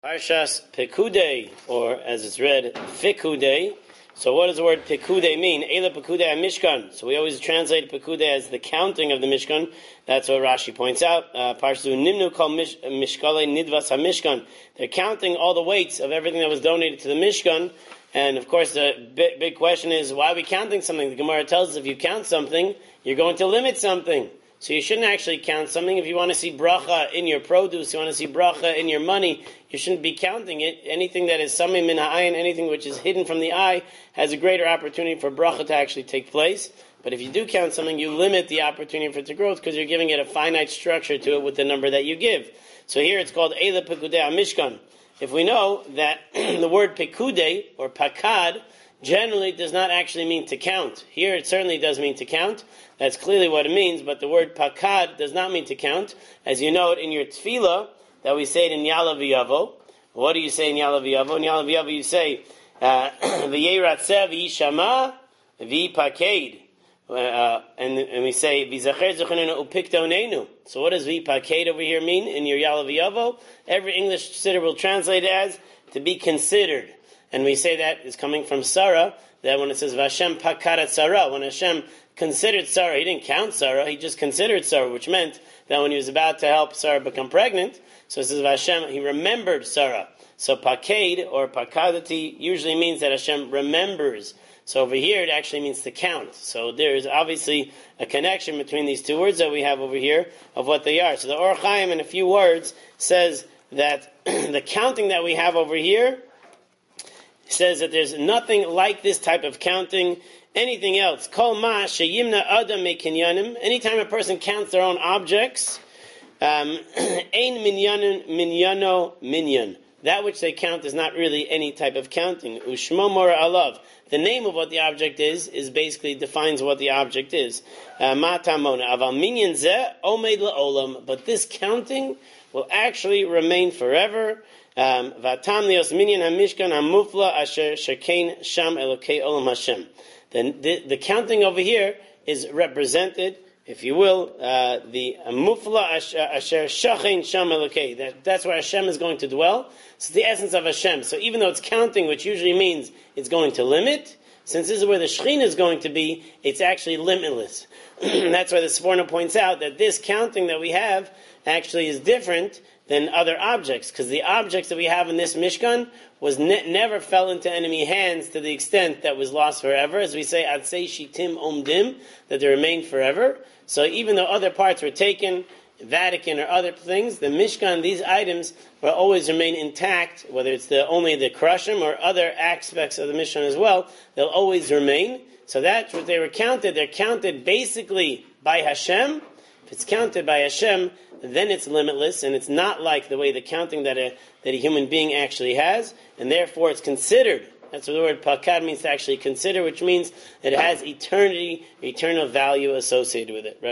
Parshas Pekudei, or as it's read, Fikudei. So what does the word Pekudei mean? Eila Pekudei HaMishkan. So we always translate Pekudei as the counting of the Mishkan. That's what Rashi points out. Parshu Nimnu Kol Mishkalei Nidvas HaMishkan. They're counting all the weights of everything that was donated to the Mishkan. And of course the big question is, why are we counting something? The Gemara tells us if you count something, you're going to limit something. So you shouldn't actually count something. If you want to see bracha in your produce, you want to see bracha in your money, you shouldn't be counting it. Anything that is samim min ha'ayin, anything which is hidden from the eye, has a greater opportunity for bracha to actually take place. But if you do count something, you limit the opportunity for it to grow because you're giving it a finite structure to it with the number that you give. So here it's called Eila Pekudei HaMishkan. If we know that the word Pekudei, or Pakad, generally does not actually mean to count. Here it certainly does mean to count. That's clearly what it means, but the word pakad does not mean to count. As you know it in your tefillah, that we say it in Ya'aleh V'yavo. What do you say in Ya'aleh V'yavo? In Ya'aleh V'yavo you say, V'yeratzeh v'yishama v'yipaked. And we say, V'zacher zechanenu upiktonenu. So what does v'yipaked over here mean in your Ya'aleh V'yavo? Every English siddur will translate it as to be considered. And we say that is coming from Sarah, that when it says Vashem pakarat Sarah, when Hashem considered Sarah, he didn't count Sarah, he just considered Sarah, which meant that when he was about to help Sarah become pregnant, so it says Vashem, he remembered Sarah. So paked, or pakadati, usually means that Hashem remembers. So over here it actually means to count. So there is obviously a connection between these two words that we have over here of what they are. So the Or Chaim in a few words says that the counting that we have over here says that there's nothing like this type of counting. Anything else, kol ma sheyimna adam mekinyanim. Anytime a person counts their own objects, ein minyano minyan. That which they count is not really any type of counting. Ushmo mora alav. The name of what the object is basically defines what the object is. Matamona aval minyan zeh omed laolam. But this counting will actually remain forever. Vatam lios minyan hamishkan hamufla asher shekain sham elokei olam Hashem. Then the counting over here is represented, if you will, the mufla asher shekain sham elokei. That's where Hashem is going to dwell. It's the essence of Hashem. So even though it's counting, which usually means it's going to limit, since this is where the Shekhinah is going to be, it's actually limitless. That's why the Sforno points out that this counting that we have actually is different than other objects, because the objects that we have in this Mishkan was never fell into enemy hands to the extent that was lost forever. As we say, Atzei Shitim Omdim, that they remained forever. So even though other parts were taken, Vatican or other things, the Mishkan, these items will always remain intact, whether it's only the Krushim or other aspects of the Mishkan as well, they'll always remain. So that's what they were counted. They're counted basically by Hashem. If it's counted by Hashem, then it's limitless, and it's not like the way the counting that a human being actually has, and therefore it's considered. That's what the word pakad means, to actually consider, which means that it has eternal value associated with it.